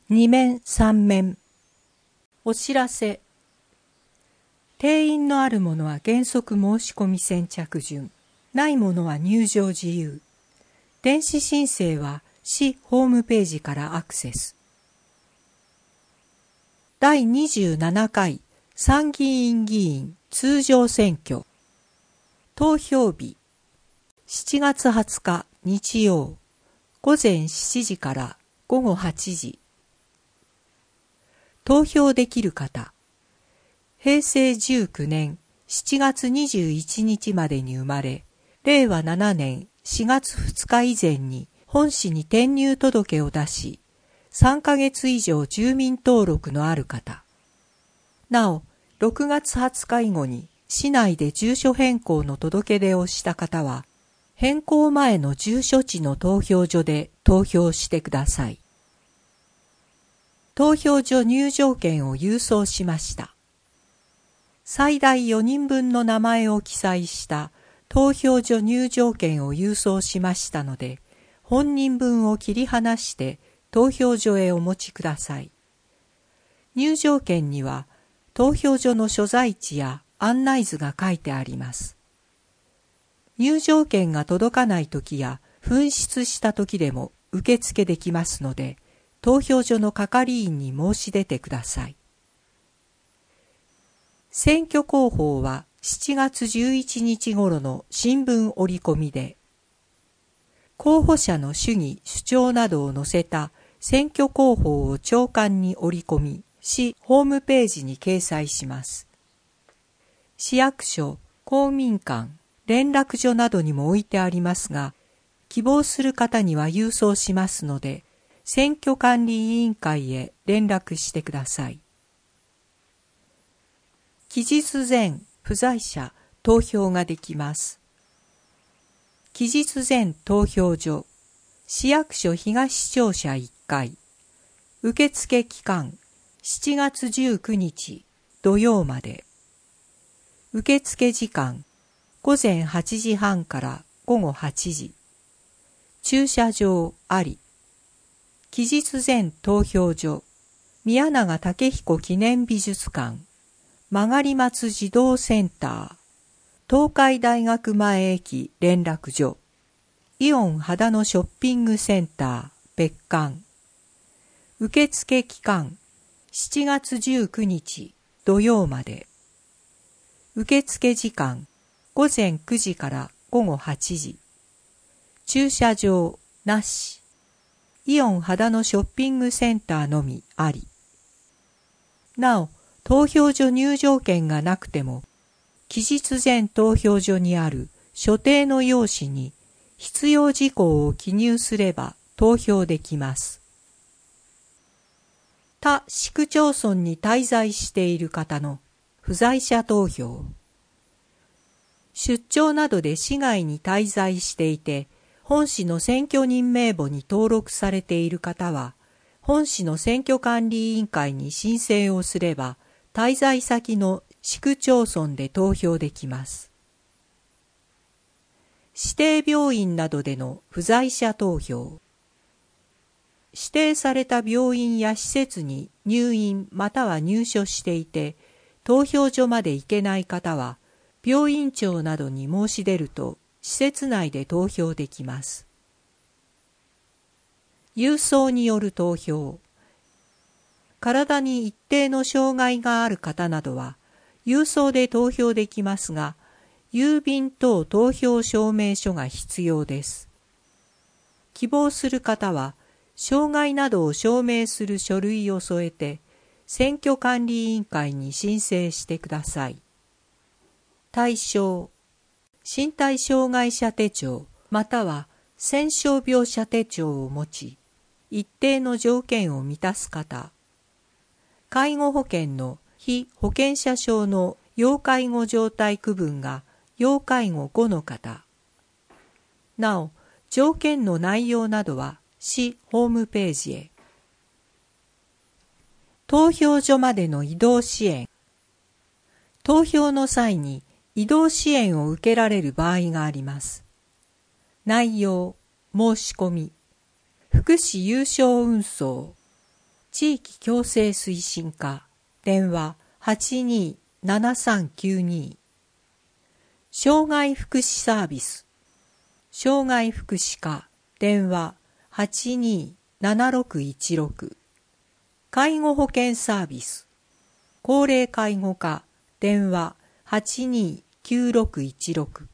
2面3面。お知らせ。定員のあるものは原則申し込み先着順。ないものは入場自由。電子申請は市ホームページからアクセス。第27回参議院議員通常選挙。投票日。7月20日日曜。午前7時から午後8時。投票できる方。平成19年7月21日までに生まれ、令和7年4月2日以前に本市に転入届を出し、3ヶ月以上住民登録のある方。なお、6月20日以後に市内で住所変更の届け出をした方は、変更前の住所地の投票所で投票してください。投票所入場券を郵送しました。最大4人分の名前を記載した投票所入場券を郵送しましたので、本人分を切り離して投票所へお持ちください。入場券には投票所の所在地や案内図が書いてあります。入場券が届かないときや紛失したときでも受付できますので、投票所の係員に申し出てください。選挙公報は7月11日頃の新聞折り込みで、候補者の主義・主張などを載せた選挙公報を朝刊に折り込み、市ホームページに掲載します。市役所、公民館、連絡所などにも置いてありますが、希望する方には郵送しますので、選挙管理委員会へ連絡してください。期日前不在者投票ができます。期日前投票所、市役所東庁舎1階。受付期間7月19日土曜まで。受付時間午前8時半から午後8時。駐車場あり。期日前投票所、宮永武彦記念美術館、曲松児童センター、東海大学前駅連絡所、イオン秦野ショッピングセンター別館。受付期間7月19日土曜まで。受付時間午前9時から午後8時。駐車場なし。イオン秦野ショッピングセンターのみあり。なお、投票所入場券がなくても、期日前投票所にある所定の用紙に必要事項を記入すれば投票できます。他市区町村に滞在している方の不在者投票。出張などで市外に滞在していて、本市の選挙人名簿に登録されている方は、本市の選挙管理委員会に申請をすれば、滞在先の市区町村で投票できます。指定病院などでの不在者投票。指定された病院や施設に入院または入所していて、投票所まで行けない方は、病院長などに申し出ると、施設内で投票できます。郵送による投票。体に一定の障害がある方などは、郵送で投票できますが、郵便等投票証明書が必要です。希望する方は、障害などを証明する書類を添えて、選挙管理委員会に申請してください。対象。身体障害者手帳または戦傷病者手帳を持ち、一定の条件を満たす方。介護保険の被保険者証の要介護状態区分が要介護5の方。なお、条件の内容などは市ホームページへ。投票所までの移動支援。投票の際に移動支援を受けられる場合があります。内容、申し込み、福祉有償運送、 地域共生推進課、電話827392。障害福祉サービス、障害福祉課、電話827616。介護保険サービス、高齢介護課、電話829616。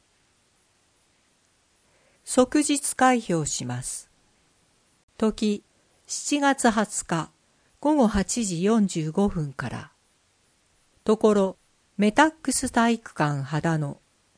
即日開票します。時、7月20日午後8時45分から。ところ、メタックス体育館秦野。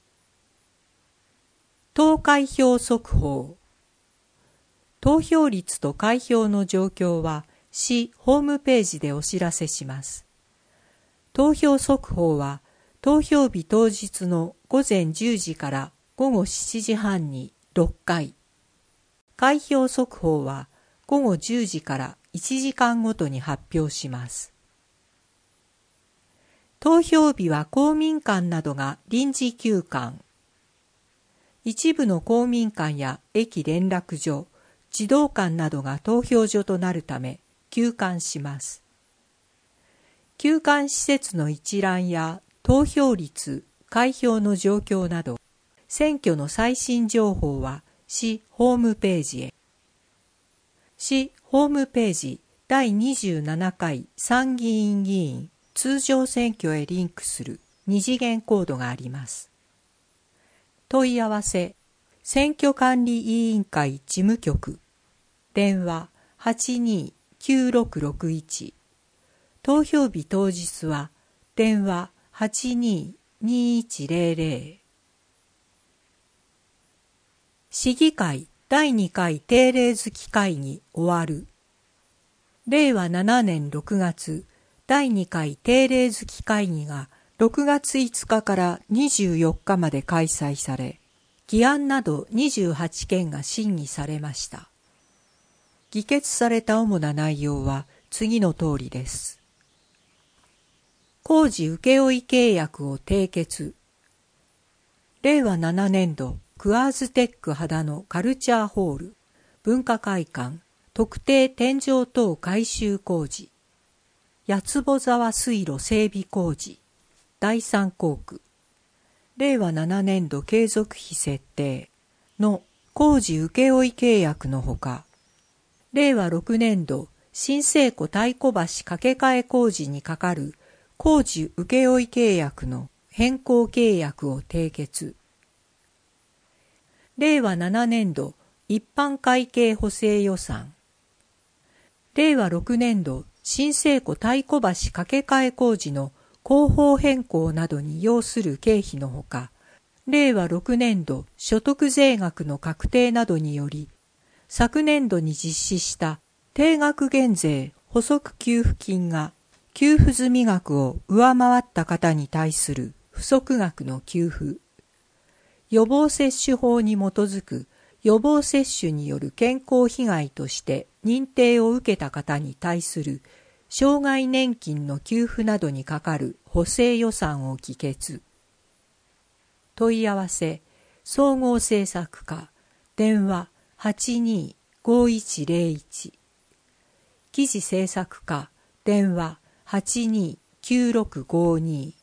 投開票速報。投票率と開票の状況は市ホームページでお知らせします。投票速報は投票日当日の午前10時から午後7時半に6回。開票速報は午後10時から1時間ごとに発表します。投票日は公民館などが臨時休館。一部の公民館や駅連絡所、児童館などが投票所となるため休館します。休館施設の一覧や投票率、開票の状況など、選挙の最新情報は市ホームページへ。市ホームページ第27回参議院議員通常選挙へリンクする二次元コードがあります。問い合わせ、選挙管理委員会事務局、電話829661。投票日当日は電話822100。市議会第2回定例月会議終わる。令和7年6月第2回定例月会議が6月5日から24日まで開催され、議案など28件が審議されました。議決された主な内容は次の通りです。工事請負契約を締結。令和7年度クアーズテック秦野カルチャーホール文化会館特定天井等改修工事。八坪沢水路整備工事。第三工区。令和7年度継続費設定の工事請負契約のほか、令和6年度新生湖太鼓橋架け替え工事にかかる工事請負契約の変更契約を締結。令和7年度一般会計補正予算。令和6年度新生湖太鼓橋架け替え工事の工法変更などに要する経費のほか、令和6年度所得税額の確定などにより、昨年度に実施した定額減税補足給付金が給付済み額を上回った方に対する不足額の給付。予防接種法に基づく予防接種による健康被害として認定を受けた方に対する障害年金の給付などにかかる補正予算を議決。問い合わせ、総合政策課、電話825101。記事制作課、電話829652。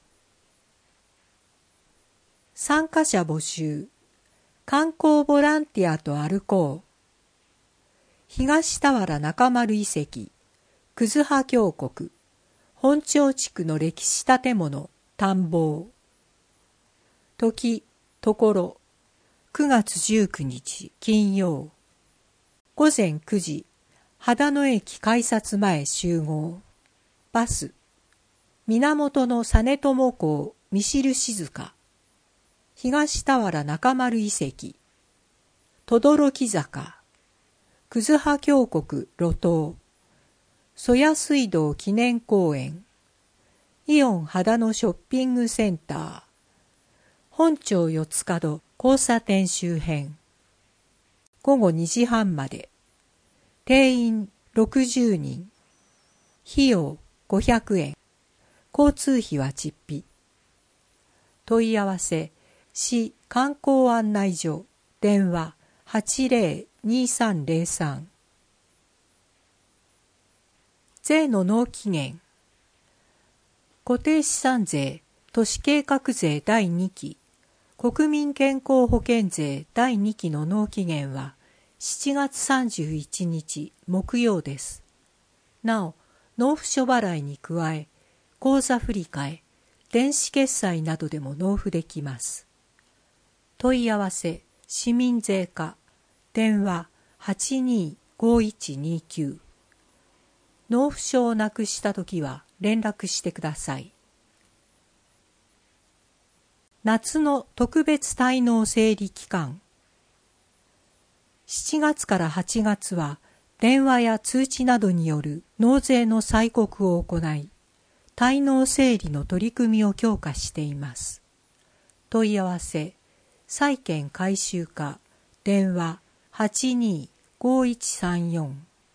参加者募集。観光ボランティアと歩こう。東田原中丸遺跡、葛葉峡谷、本町地区の歴史建物、探訪。時、ところ、9月19日金曜。午前9時、秦野駅改札前集合。バス、源の実朝公見知る静か。東田原中丸遺跡、轟坂、葛葉峡谷路頭、曽谷水道記念公園、イオン秦野ショッピングセンター、本町四つ角交差点周辺。午後2時半まで。定員60人。費用500円。交通費は実費。問い合わせ、市観光案内所、電話802303。 税の納期限。固定資産税、都市計画税第2期、国民健康保険税第2期の納期限は7月31日木曜です。なお、納付書払いに加え、口座振替、電子決済などでも納付できます。問い合わせ、市民税課、電話825129。納付書をなくしたときは連絡してください。夏の特別滞納整理期間。7月から8月は電話や通知などによる納税の催告を行い、滞納整理の取り組みを強化しています。問い合わせ、債券回収課、電話825134。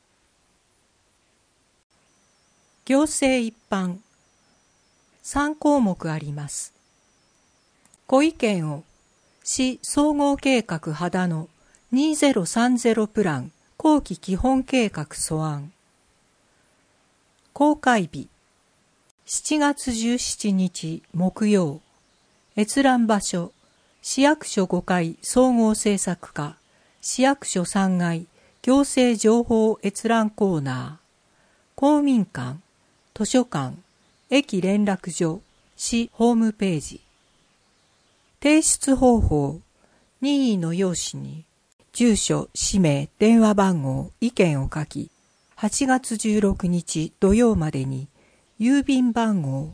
行政一般。3項目あります。ご意見を、市総合計画秦野2030プラン後期基本計画素案。公開日、7月17日木曜。閲覧場所、市役所5階総合政策課、市役所3階行政情報閲覧コーナー、公民館、図書館、駅連絡所、市ホームページ。提出方法、任意の用紙に、住所、氏名、電話番号、意見を書き、8月16日土曜までに、郵便番号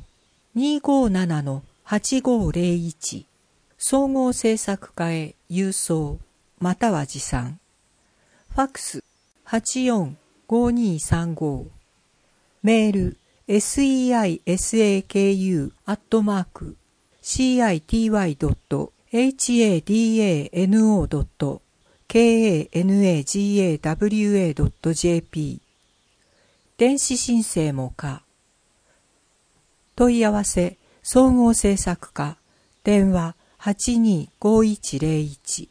257-8501、総合政策課へ郵送、または持参。ファックス 845235。メール seicy.city.hadano.kanagawa.jp。 電子申請も可。問い合わせ総合政策課、電話825101。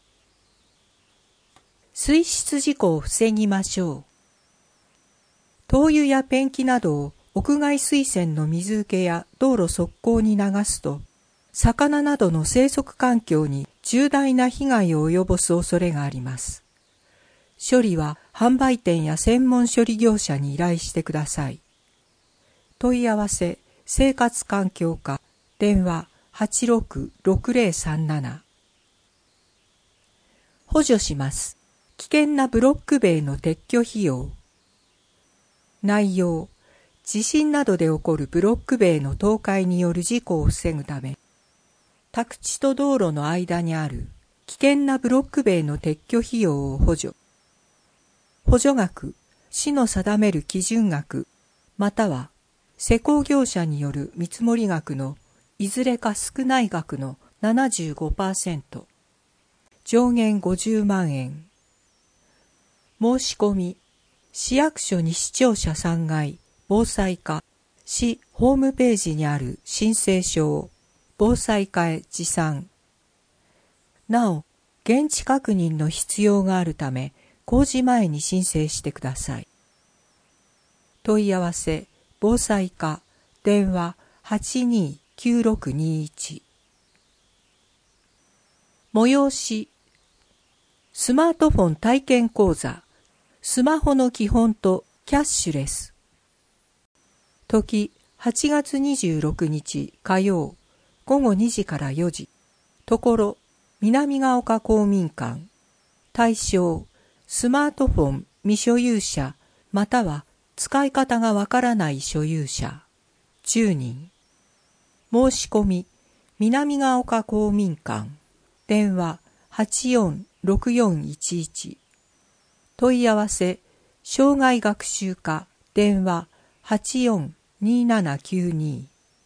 水質事故を防ぎましょう。灯油やペンキなどを屋外水栓の水受けや道路側溝に流すと、魚などの生息環境に重大な被害を及ぼす恐れがあります。処理は販売店や専門処理業者に依頼してください。問い合わせ、生活環境課、電話866037。補助します。危険なブロック塀の撤去費用。内容、地震などで起こるブロック塀の倒壊による事故を防ぐため、宅地と道路の間にある危険なブロック塀の撤去費用を補助。補助額、市の定める基準額、または施工業者による見積額のいずれか少ない額の 75%。上限50万円。申し込み、市役所西庁舎3階防災課、市ホームページにある申請書を防災課へ持参。なお、現地確認の必要があるため、公示前に申請してください。問い合わせ、防災課、電話829621。催し、スマートフォン体験講座、スマホの基本とキャッシュレス。時、8月26日火曜、午後2時から4時。ところ、南ヶ丘公民館。対象、スマートフォン未所有者、または使い方がわからない所有者。10人。申し込み、南ヶ丘公民館。電話846411。問い合わせ、障害学習課、電話842792。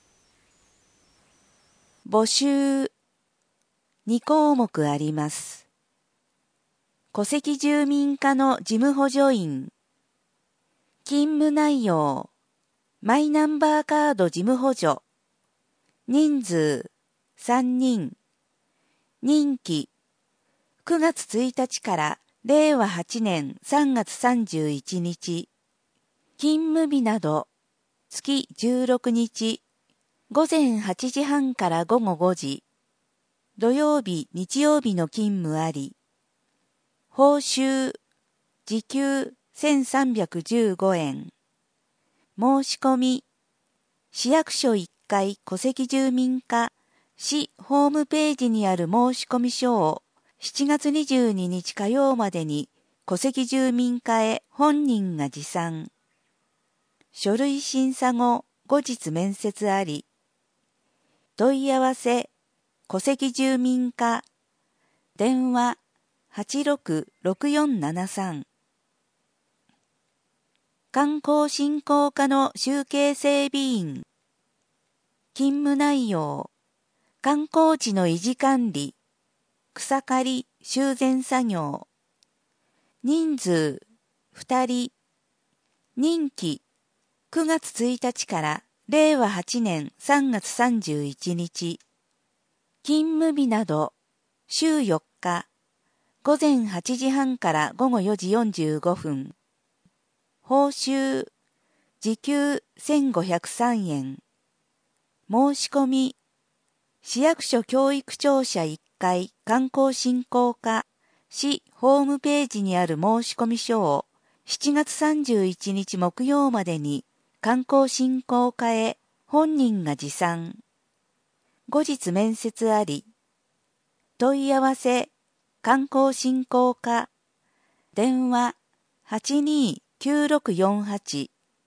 募集2項目あります。戸籍住民課の事務補助員。勤務内容。マイナンバーカード事務補助。人数3人。任期9月1日から令和8年3月31日。 勤務日など、月16日、午前8時半から午後5時、土曜日、日曜日の勤務あり、報酬、時給1315円。申し込み、市役所1階戸籍住民課市ホームページにある申込書を7月22日火曜までに戸籍住民課へ本人が持参。書類審査後、後日面接あり。問い合わせ、戸籍住民課、電話866473。観光振興課の集計整備員。勤務内容、観光地の維持管理、草刈り、修繕作業。人数、2人。任期、9月1日から令和8年3月31日。勤務日など、週4日。午前8時半から午後4時45分。報酬、時給1503円。申し込み、市役所教育庁舎1階観光振興課市ホームページにある申込書を7月31日木曜までに観光振興課へ本人が持参。後日面接あり。問い合わせ、観光振興課、電話829648。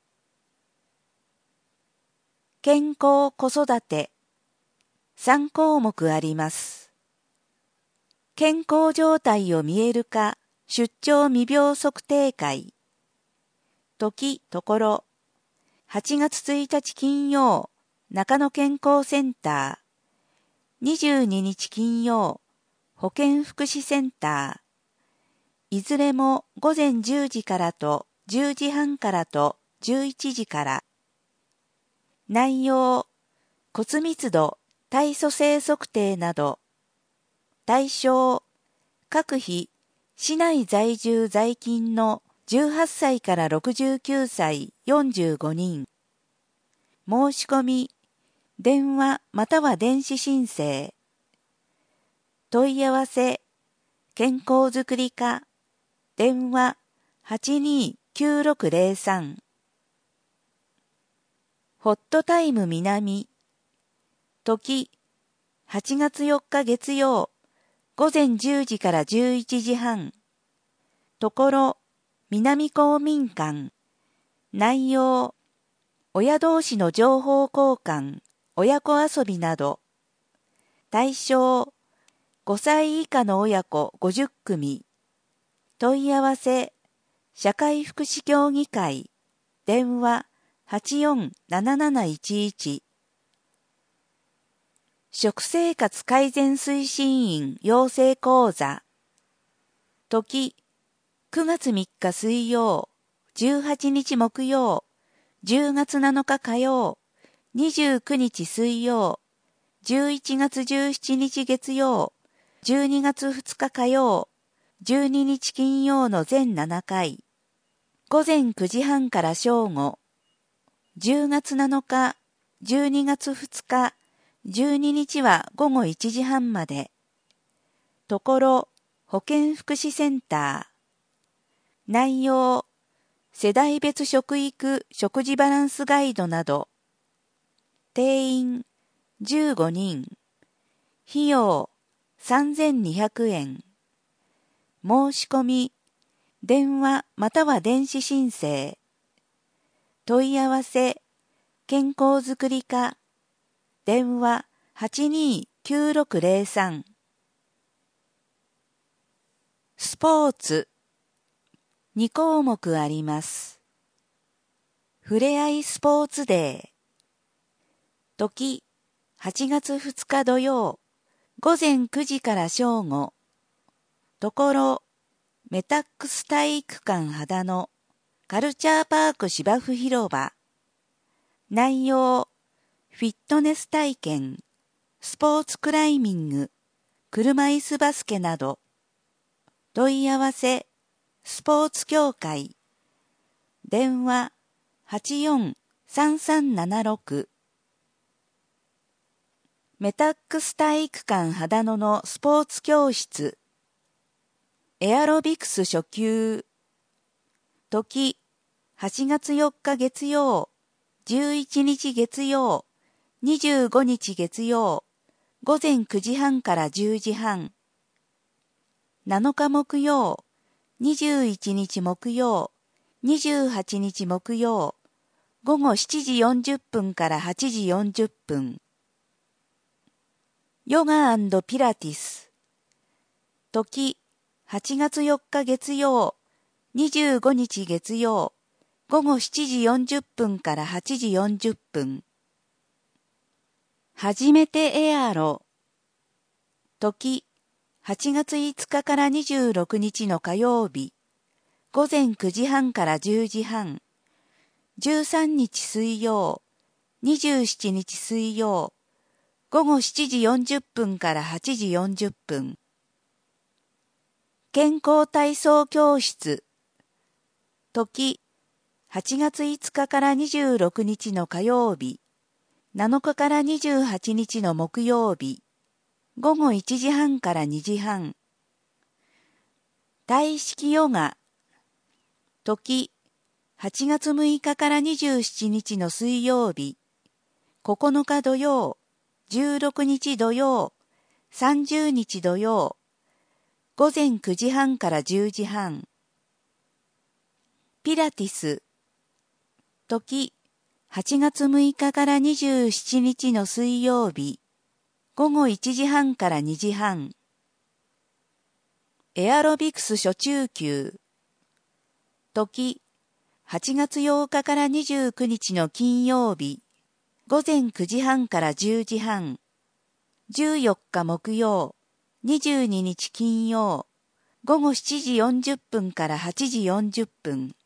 健康子育て、3項目あります。健康状態を見える化、出張未病測定会。時、ところ、8月1日金曜、中野健康センター。22日金曜、保健福祉センター。いずれも午前10時からと10時半からと11時から。内容、骨密度、体組成測定など。対象、各日、市内在住在勤の18歳から69歳45人。申し込み、電話または電子申請。問い合わせ、健康づくり課、電話829603。ホットタイム南。時、8月4日月曜、午前10時から11時半。ところ、南公民館。内容、親同士の情報交換、親子遊びなど。対象、5歳以下の親子50組。問い合わせ、社会福祉協議会。電話847711。食生活改善推進員養成講座。時、9月3日水曜、18日木曜、10月7日火曜、29日水曜、11月17日月曜、12月2日火曜、12日金曜の全7回。午前9時半から正午。10月7日、12月2日、12日は午後1時半まで。ところ、保健福祉センター。内容、世代別食育食事バランスガイドなど。定員、15人。費用、3200円。申し込み、電話または電子申請。問い合わせ、健康づくり課、電話829603。スポーツ、2項目あります。ふれあいスポーツデー。時、8月2日土曜、午前9時から正午。ところ、メタックス体育館秦野カルチャーパーク芝生広場。内容、フィットネス体験、スポーツクライミング、車椅子バスケなど。問い合わせ、スポーツ協会。電話 843376メタックス体育館秦野のスポーツ教室エアロビクス初級時8月4日月曜11日月曜25日月曜午前9時半から10時半7日木曜21日木曜28日木曜午後7時40分から8時40分ヨガ&ピラティス時8月4日月曜25日月曜午後7時40分から8時40分初めてエアロ時8月5日から26日の火曜日午前9時半から10時半13日水曜27日水曜午後7時40分から8時40分健康体操教室時8月5日から26日の火曜日7日から28日の木曜日午後1時半から2時半体式ヨガ時8月6日から27日の水曜日9日土曜16日土曜30日土曜午前9時半から10時半ピラティス時8月6日から27日の水曜日午後1時半から2時半エアロビクス初中級時8月8日から29日の金曜日午前9時半から10時半14日木曜22日金曜午後7時40分から8時40分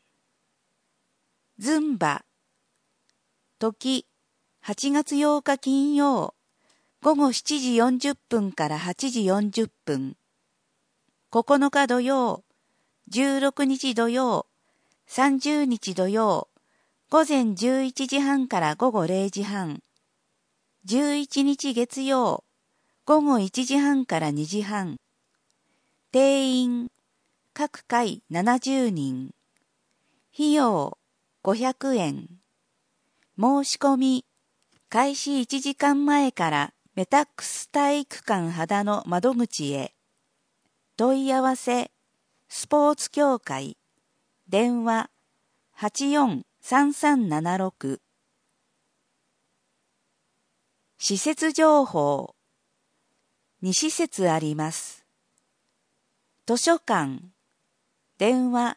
ズンバ時8月8日金曜午後7時40分から8時40分9日土曜16日土曜30日土曜午前11時半から午後0時半11日月曜午後1時半から2時半定員各回70人費用500円申し込み開始1時間前からメタックス体育館秦野窓口へ問い合わせスポーツ協会電話843376施設情報2施設あります図書館電話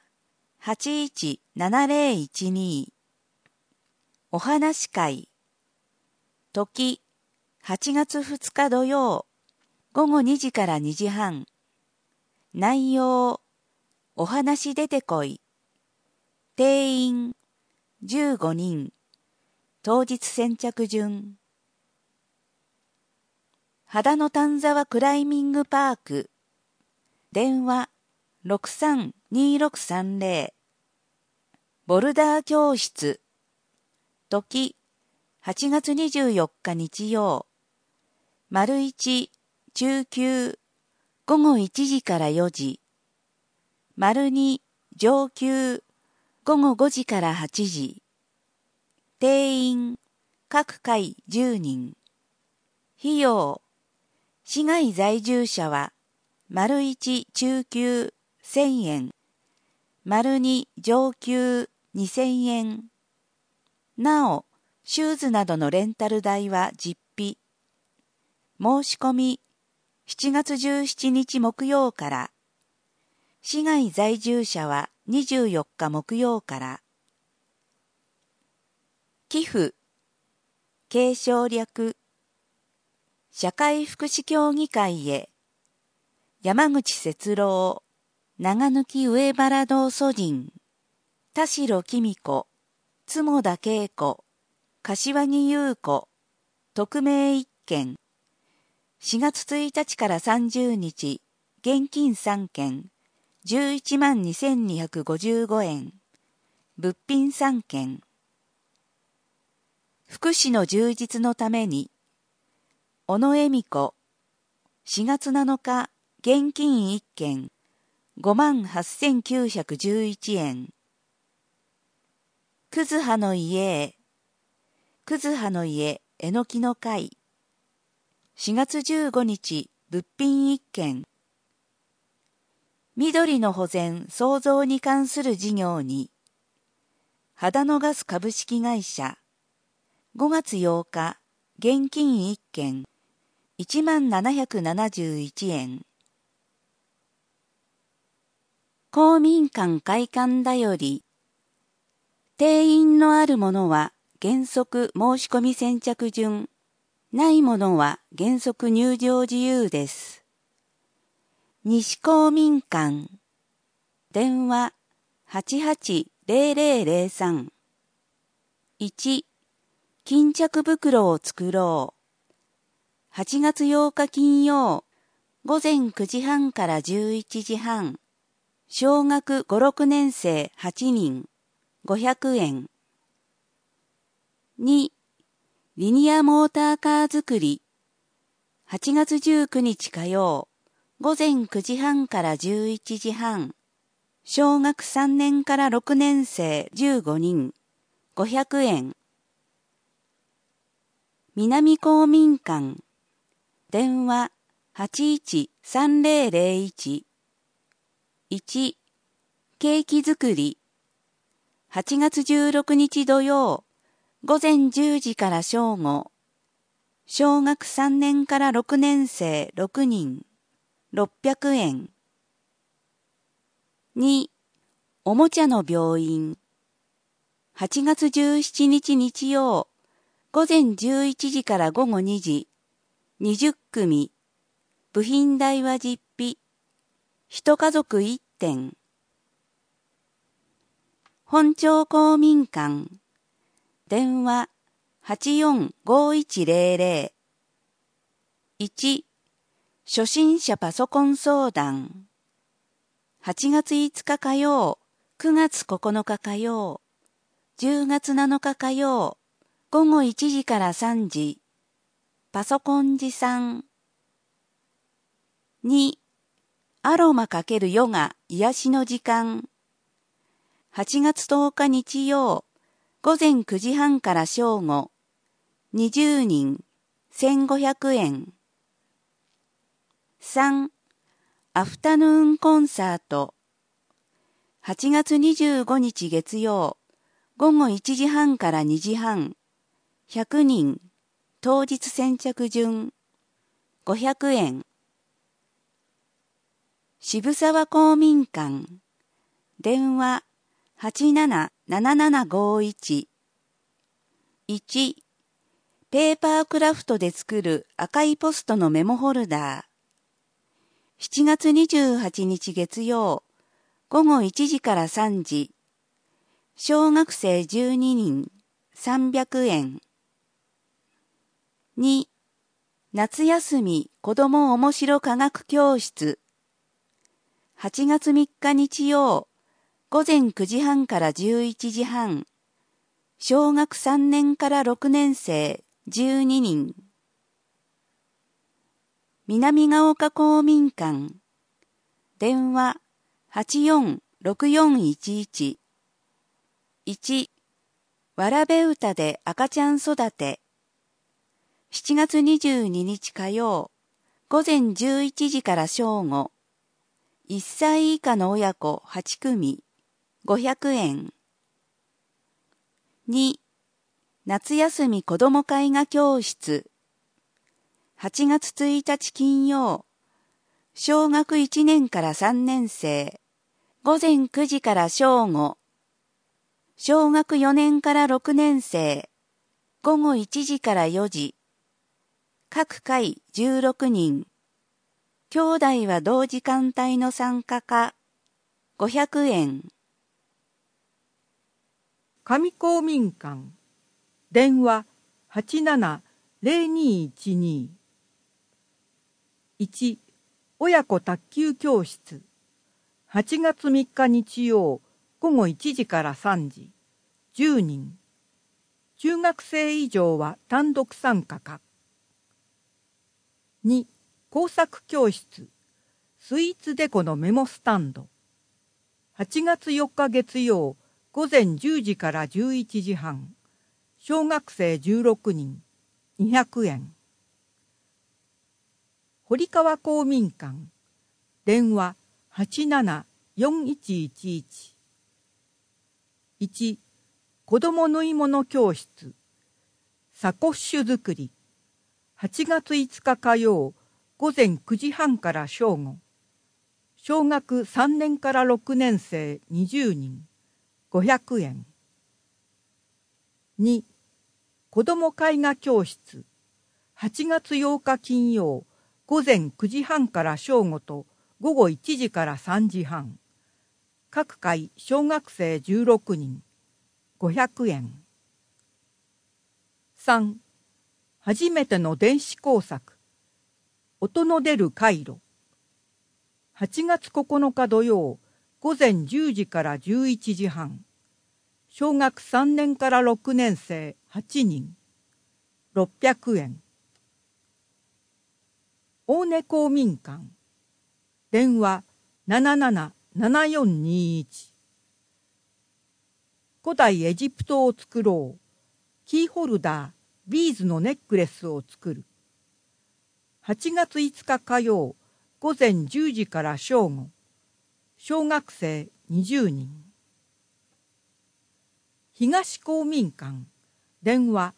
817012お話会時8月2日土曜午後2時から2時半内容お話出てこい定員15人当日先着順秦野丹沢クライミングパーク電話632630ボルダー教室時8月24日日曜丸1中級午後1時から4時丸2上級午後5時から8時定員各回10人費用市外在住者は丸1中級1000円丸2上級2000円なおシューズなどのレンタル代は実費申し込み7月17日木曜から市外在住者は24日木曜から寄付継承略社会福祉協議会へ山口節郎長貫上原堂祖人田代公子坪田恵子柏木優子匿名一件4月1日から30日現金3件11万2255円物品3件。福祉の充実のために、小野恵美子、4月7日、現金1件、58,911円。くずはの家へ、くずはの家、えのきの会。4月15日、物品1件。緑の保全・創造に関する事業に、秦野ガス株式会社、5月8日、現金1件、1771円。公民館会館だより、定員のあるものは原則申し込み先着順、ないものは原則入場自由です。西公民館、電話880003。1、巾着袋を作ろう。8月8日金曜、午前9時半から11時半。小学5、6年生8人、500円。2、リニアモーターカー作り。8月19日火曜、午前9時半から11時半。小学3年から6年生15人、500円。南公民館、電話813001。1、ケーキ作り。8月16日土曜、午前10時から正午。小学3年から6年生6人、600円。2、おもちゃの病院。8月17日日曜、午前11時から午後2時、20組、部品代は実費、一家族1点。本町公民館、電話845100。1、初心者パソコン相談。8月5日火曜、9月9日火曜、10月7日火曜、午後1時から3時、パソコン持参。2、アロマ×ヨガ癒しの時間。8月10日日曜、午前9時半から正午、20人、1500円。3、アフタヌーンコンサート。8月25日月曜、午後1時半から2時半、100人、当日先着順、500円。渋沢公民館、電話877751。1、ペーパークラフトで作る赤いポストのメモホルダー。7月28日月曜、午後1時から3時。小学生12人、300円。2、夏休み子どもおもしろ科学教室。8月3日日曜、午前9時半から11時半。小学3年から6年生12人。南ヶ丘公民館、電話846411。1、わらべ歌で赤ちゃん育て。7月22日火曜、午前11時から正午。1歳以下の親子8組、500円。2、夏休み子ども絵画教室。8月1日金曜、小学1年から3年生、午前9時から正午。小学4年から6年生、午後1時から4時。各回16人。兄弟は同時間帯の参加か、500円。 上公民館、電話870212。1、親子卓球教室。8月3日日曜、 午後1時から3時、10人。中学生以上は単独参加か。2、工作教室、スイーツデコのメモスタンド。8月4日月曜、午前10時から11時半。小学生16人、200円。堀川公民館、電話87-4111。1、子ども縫い物教室、サコッシュ作り。8月5日火曜、午前9時半から正午。小学3年から6年生20人、500円。2、子ども絵画教室。8月8日金曜、午前9時半から正午と午後1時から3時半。各回小学生16人、500円。3、初めての電子工作。音の出る回路。8月9日土曜、午前10時から11時半。小学3年から6年生8人、600円。大根公民館、電話77-7421。古代エジプトを作ろう。キーホルダー、ビーズのネックレスを作る。8月5日火曜、午前10時から正午。小学生20人。東公民館、電話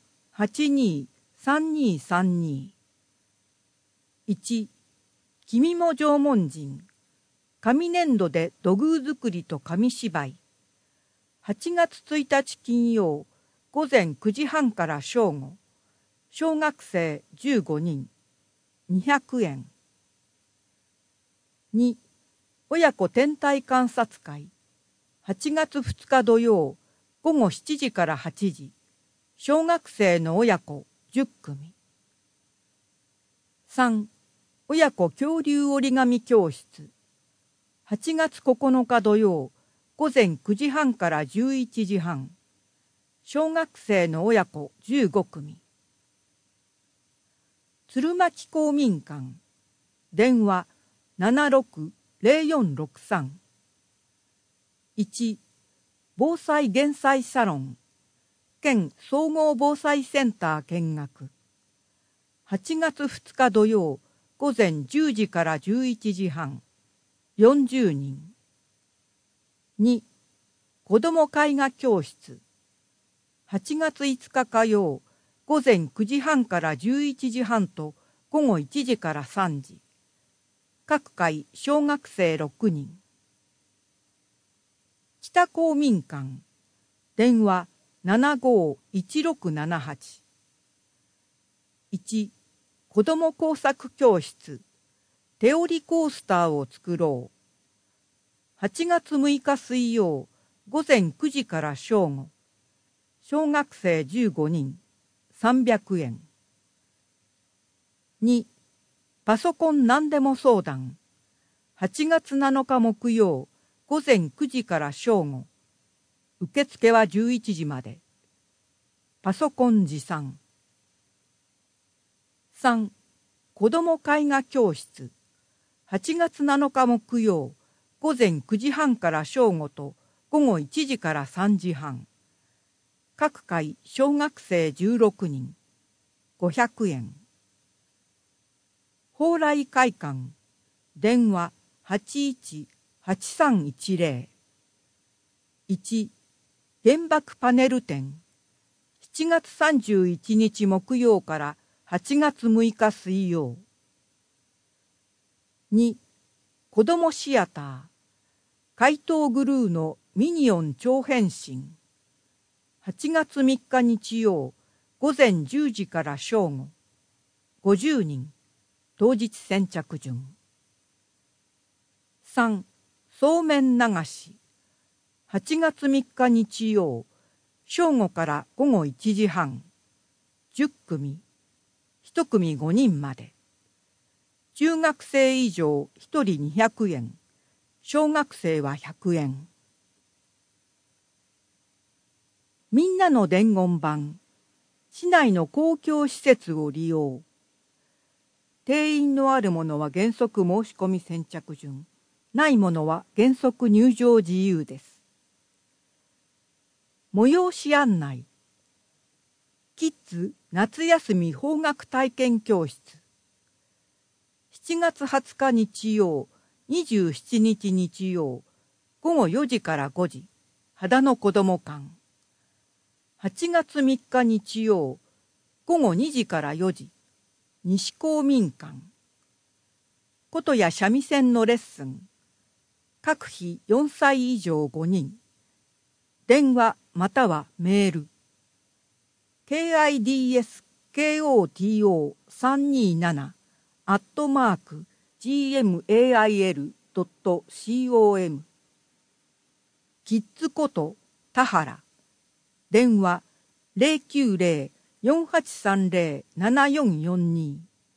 82-3232。1、君も縄文人。紙粘土で土偶作りと紙芝居。8月1日金曜、午前9時半から正午。小学生15人、200円。2、親子天体観察会。8月2日土曜、午後7時から8時。小学生の親子10組。3、親子恐竜折り紙教室。8月9日土曜、午前9時半から11時半。小学生の親子15組。鶴巻公民館、電話76-0463。1、防災減災サロン、県総合防災センター見学。8月2日土曜、午前10時から11時半。40人。2、子ども絵画教室。8月5日火曜、午前9時半から11時半と午後1時から3時。各回小学生6人。北公民館、電話75-1678。1、子ども工作教室。手織りコースターを作ろう。8月6日水曜、午前9時から正午。小学生15人、300円。2、パソコン何でも相談。8月7日木曜、午前9時から正午。受付は11時まで。パソコン持参。3、子ども絵画教室。8月7日木曜、午前9時半から正午と午後1時から3時半。各回小学生16人、500円。蓬莱会館、電話81-8310。1、原爆パネル展。7月31日木曜から8月6日水曜。2、子どもシアター。怪盗グルーのミニオン超変身。8月3日日曜、午前10時から正午。50人、当日先着順。3、そうめん流し。8月3日日曜、正午から午後1時半。10組、1組5人まで。中学生以上1人200円、小学生は100円。 みんなの伝言板、市内の公共施設を利用。定員のあるものは原則申し込み先着順、ないものは原則入場自由です。催し案内。キッズ夏休み邦楽体験教室。7月20日日曜、27日日曜、午後4時から5時、秦野子ども館。8月3日日曜、午後2時から4時、西公民館。琴や三味線のレッスン。各日4歳以上5人。電話またはメール。kids327@gmail.com キッズこと田原。電話090-4830-7442。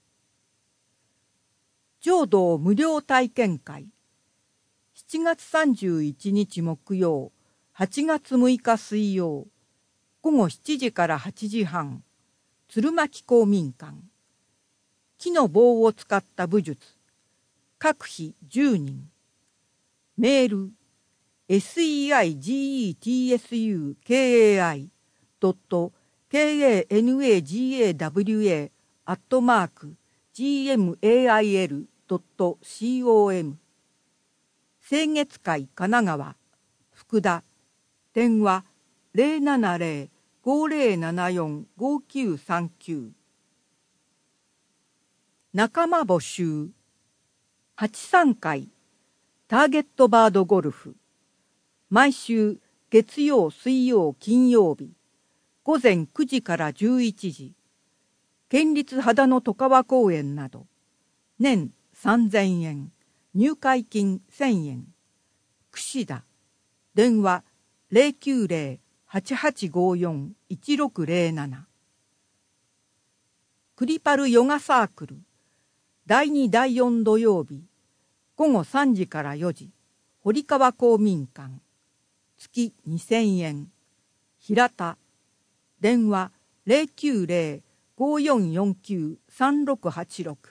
浄土無料体験会。7月31日木曜、8月6日水曜、午後7時から8時半、鶴巻公民館。木の棒を使った武術。各日10人。メール、seitgtsukawa.kanagawa.gmail.com。清月会神奈川、福田。電話070-5074-5939。仲間募集。83回ターゲットバードゴルフ。毎週月曜、水曜、金曜日、午前9時から11時。県立秦野外川公園など。年3000円。入会金1000円。櫛田。電話090-8854-1607。クリパルヨガサークル。第2第4土曜日。午後3時から4時。堀川公民館。月2000円。平田。電話090-5449-3686。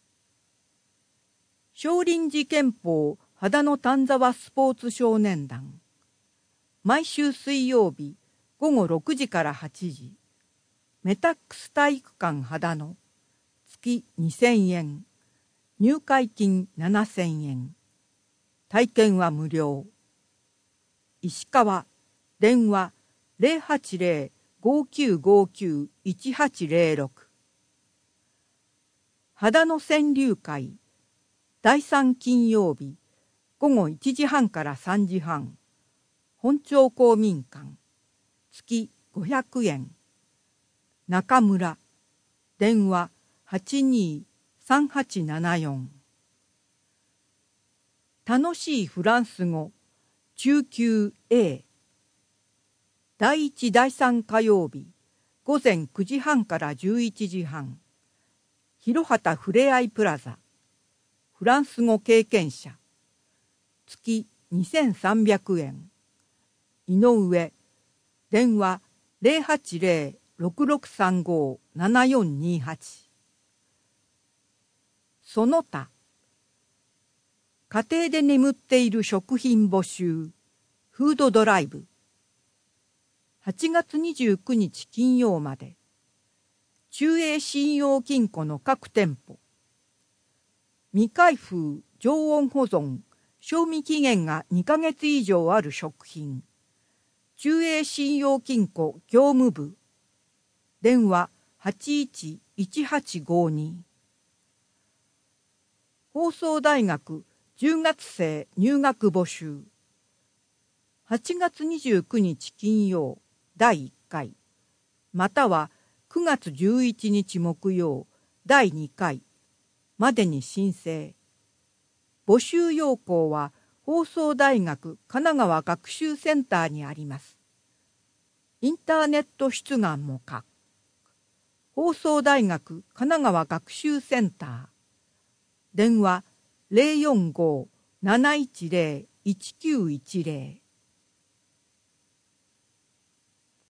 少林寺拳法秦野丹沢スポーツ少年団。毎週水曜日午後6時から8時。メタックス体育館秦野。月2000円。入会金7000円。体験は無料。石川。電話080-5959-1806。秦野川柳会。第3金曜日午後1時半から3時半。本町公民館。月500円。中村。電話823874。楽しいフランス語中級 A。第1第3火曜日午前9時半から11時半。広畑ふれあいプラザ。フランス語経験者。月2300円。井上。電話080-6635-7428。その他。家庭で眠っている食品募集。フードドライブ。8月29日金曜まで。中英信用金庫の各店舗。未開封、常温保存、賞味期限が2ヶ月以上ある食品。中英信用金庫業務部。電話811852。放送大学10月生入学募集。8月29日金曜第1回、または9月11日木曜第2回までに申請。募集要項は放送大学神奈川学習センターにあります。インターネット出願も可。放送大学神奈川学習センター。電話045-710-1910。